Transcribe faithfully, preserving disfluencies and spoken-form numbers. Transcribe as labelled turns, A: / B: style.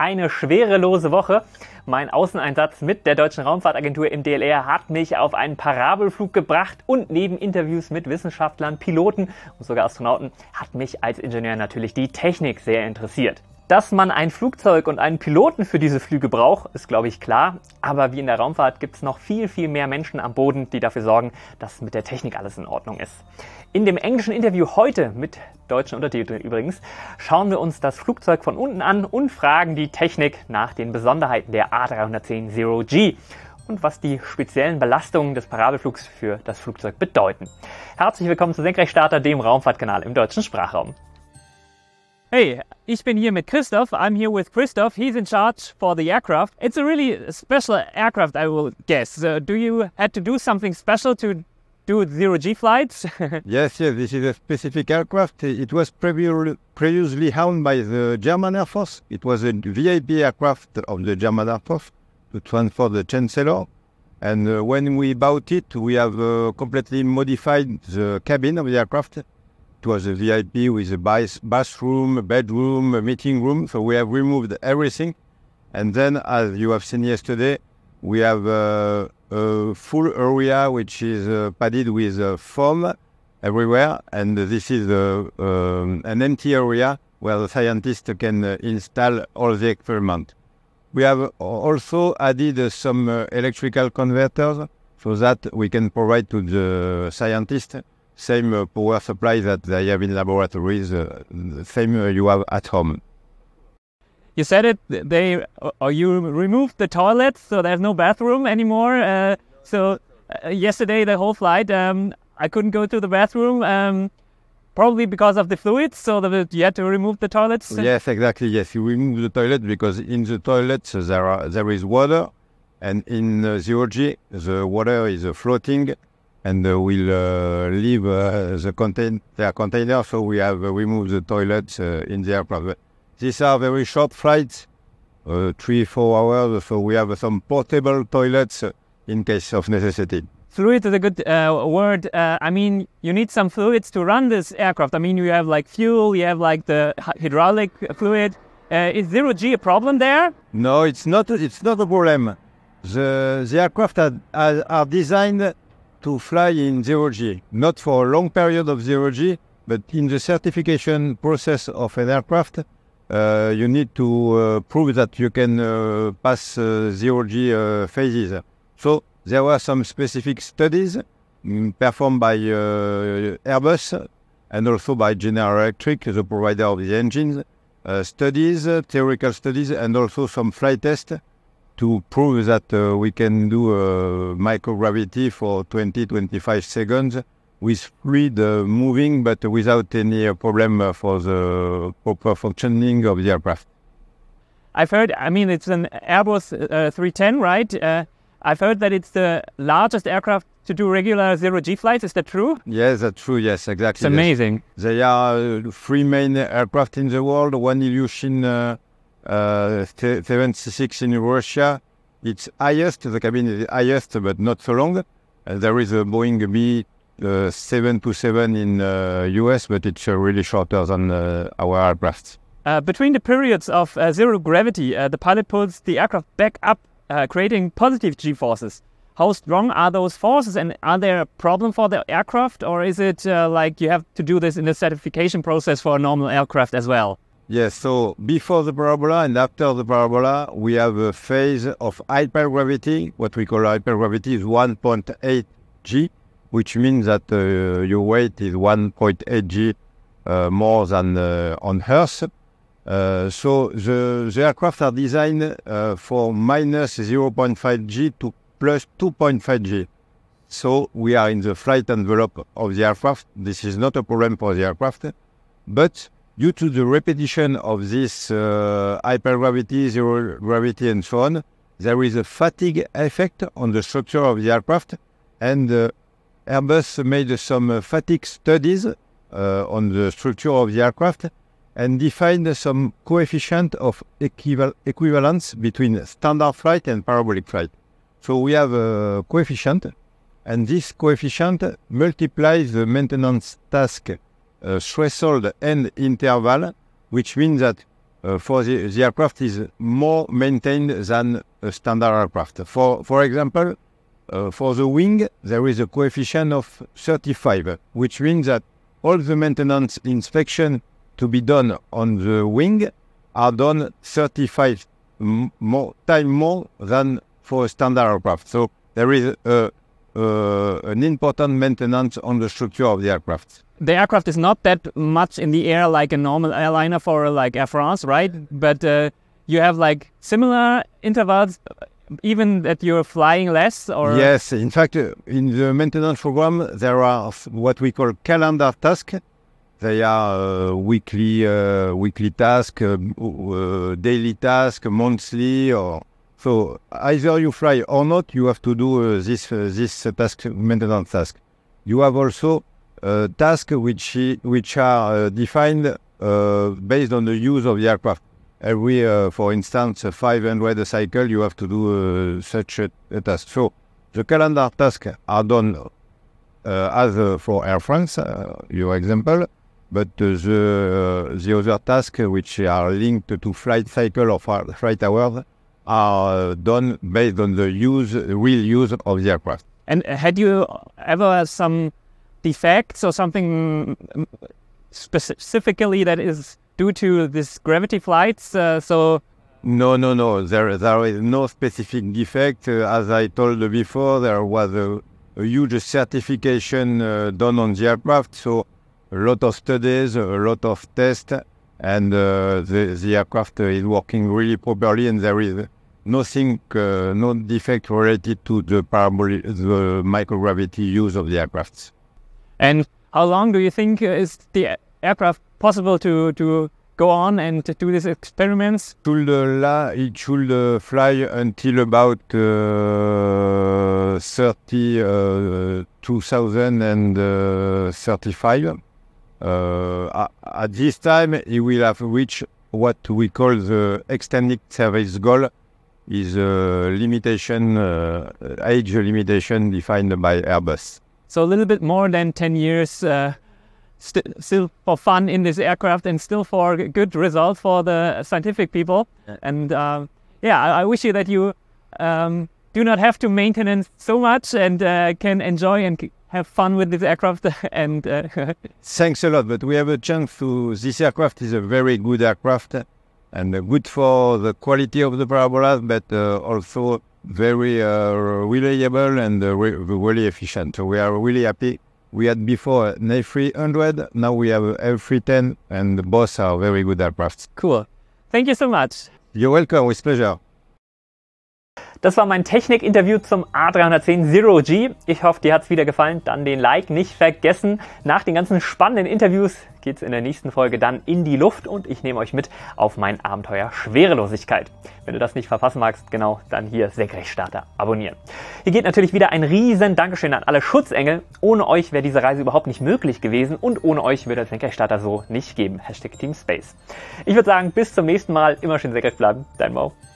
A: Eine schwerelose Woche. Mein Außeneinsatz mit der Deutschen Raumfahrtagentur im D L R hat mich auf einen Parabelflug gebracht und neben Interviews mit Wissenschaftlern, Piloten und sogar Astronauten hat mich als Ingenieur natürlich die Technik sehr interessiert. Dass man ein Flugzeug und einen Piloten für diese Flüge braucht, ist glaube ich klar. Aber wie in der Raumfahrt gibt es noch viel, viel mehr Menschen am Boden, die dafür sorgen, dass mit der Technik alles in Ordnung ist. In dem englischen Interview heute, mit deutschen Untertiteln übrigens, schauen wir uns das Flugzeug von unten an und fragen die Technik nach den Besonderheiten der A dreihundertzehn Zero G und was die speziellen Belastungen des Parabelflugs für das Flugzeug bedeuten. Herzlich willkommen zu Senkrechtstarter, dem Raumfahrtkanal im deutschen Sprachraum. Hey, ich bin hier mit Christoph. I'm here with Christoph. He's in charge for the aircraft. It's a really special aircraft, I will guess. Uh, do you had to do something special to do zero G flights?
B: Yes, yes, this is a specific aircraft. It was previ- previously owned by the German Air Force. It was a V I P aircraft of the German Air Force to transport the Chancellor. And uh, when we bought it, we have uh, completely modified the cabin of the aircraft. It was a V I P with a bathroom, a bedroom, a meeting room. So we have removed everything. And then, as you have seen yesterday, we have uh, a full area which is uh, padded with uh, foam everywhere. And this is uh, um, an empty area where the scientists can uh, install all the experiment. We have also added uh, some uh, electrical converters so that we can provide to the scientists same uh, power supply that they have in laboratories, uh, same uh, you have at home.
A: You said it, they, or you removed the toilets, so there's no bathroom anymore. Uh, so uh, yesterday, the whole flight, um, I couldn't go to the bathroom, um, probably because of the fluids, so that you had to remove the toilets.
B: Yes, exactly, yes. You remove the toilet because in the toilets there are, there is water, and in uh, zero G, the water is uh, floating, and uh, will uh, leave uh, the contain their container, so we have uh, removed the toilets uh, in the aircraft. But these are very short flights, uh, three, four hours, so we have uh, some portable toilets uh, in case of necessity.
A: Fluid is a good uh, word. Uh, I mean, you need some fluids to run this aircraft. I mean, you have like fuel, you have like the hydraulic fluid. Uh, is zero G a problem there?
B: No, it's not. It's not a problem. The the aircraft are, are, are designed to fly in zero G, not for a long period of zero G, but in the certification process of an aircraft, uh, you need to uh, prove that you can uh, pass uh, zero G uh, phases. So there were some specific studies um, performed by uh, Airbus and also by General Electric, the provider of the engines, uh, studies, uh, theoretical studies, and also some flight tests to prove that uh, we can do uh, microgravity for twenty to twenty-five seconds with fluid uh, moving, but without any uh, problem uh, for the proper functioning of the aircraft.
A: I've heard, I mean, it's an Airbus uh, three ten, right? Uh, I've heard that it's the largest aircraft to do regular zero G flights. Is that true?
B: Yes, that's true. Yes, exactly.
A: It's amazing.
B: Yes. There are uh, three main aircraft in the world. One Ilyushin uh, uh, seventy-six in Russia. It's highest. The cabin is highest, but not so long. Uh, there is a Boeing B seven twenty-seven in uh, U S, but it's uh, really shorter than uh, our aircraft.
A: Uh, between the periods of uh, zero gravity, uh, the pilot pulls the aircraft back up, uh, creating positive G-forces. How strong are those forces, and are there a problem for the aircraft, or is it uh, like you have to do this in the certification process for a normal aircraft as well?
B: Yes, so before the parabola and after the parabola, we have a phase of hypergravity. What we call hypergravity is one point eight G, which means that uh, your weight is one point eight G uh, more than uh, on Earth. Uh, so the, the aircraft are designed uh, for minus zero point five G to plus two point five G. So we are in the flight envelope of the aircraft. This is not a problem for the aircraft, but due to the repetition of this uh, hypergravity, zero gravity, and so on, there is a fatigue effect on the structure of the aircraft, and uh, Airbus made some uh, fatigue studies uh, on the structure of the aircraft and defined some coefficient of equival- equivalence between standard flight and parabolic flight. So we have a coefficient, and this coefficient multiplies the maintenance task uh, threshold and interval, which means that uh, for the, the aircraft is more maintained than a standard aircraft. For, for example, uh, for the wing, there is a coefficient of thirty-five, which means that all the maintenance inspection to be done on the wing are done thirty-five m- more time more than for a standard aircraft. So there is a, uh, an important maintenance on the structure of the aircraft.
A: The aircraft is not that much in the air like a normal airliner for like Air France, right? But uh, you have like similar intervals, even that you're flying less? Or
B: Yes, in fact, uh, in the maintenance program, there are what we call calendar tasks. They are uh, weekly, uh, weekly task, uh, uh, daily task, monthly, or so. Either you fly or not, you have to do uh, this uh, this uh, task, maintenance task. You have also uh, tasks which which are uh, defined uh, based on the use of the aircraft. Every, uh, for instance, a five hundred cycle, you have to do uh, such a, a task. So the calendar tasks are done uh, as uh, for Air France, uh, your example. But uh, the, uh, the other tasks which are linked to flight cycle or flight hours are done based on the use, real use of the aircraft.
A: And had you ever some defects or something specifically that is due to this gravity flights? Uh, so
B: No, no, no. There, there is no specific defect. Uh, as I told before, there was a, a huge certification uh, done on the aircraft. So a lot of studies, a lot of tests, and uh, the, the aircraft is working really properly, and there is nothing, uh, no defect related to the parabolic, the microgravity use of the aircraft.
A: And how long do you think is the aircraft possible to, to go on and to do these experiments?
B: Should, uh, it should uh, fly until about uh, thirty, uh, two thousand thirty-five. Uh, at this time, it will have reached what we call the extended service goal, is a limitation, uh, age limitation defined by Airbus.
A: So a little bit more than ten years, uh, st- still for fun in this aircraft and still for good results for the scientific people. Yeah. And um, yeah, I, I wish you that you um, do not have to maintain so much and uh, can enjoy and have fun with this aircraft. and uh,
B: Thanks a lot, but we have a chance to, this aircraft is a very good aircraft and uh, good for the quality of the parabolas, but uh, also very uh, reliable and uh, re- really efficient. So we are really happy. We had before an A three hundred, now we have an A three ten, and both are very good aircrafts.
A: Cool. Thank you so much.
B: You're welcome, with pleasure.
A: Das war mein Technik-Interview zum A drei zehn Zero G. Ich hoffe, dir hat es wieder gefallen. Dann den Like nicht vergessen. Nach den ganzen spannenden Interviews geht es in der nächsten Folge dann in die Luft und ich nehme euch mit auf mein Abenteuer Schwerelosigkeit. Wenn du das nicht verpassen magst, genau, dann hier Senkrechtstarter abonnieren. Hier geht natürlich wieder ein riesen Dankeschön an alle Schutzengel. Ohne euch wäre diese Reise überhaupt nicht möglich gewesen und ohne euch würde es Senkrechtstarter so nicht geben. Hashtag Team Space. Ich würde sagen, bis zum nächsten Mal. Immer schön senkrecht bleiben. Dein Mo.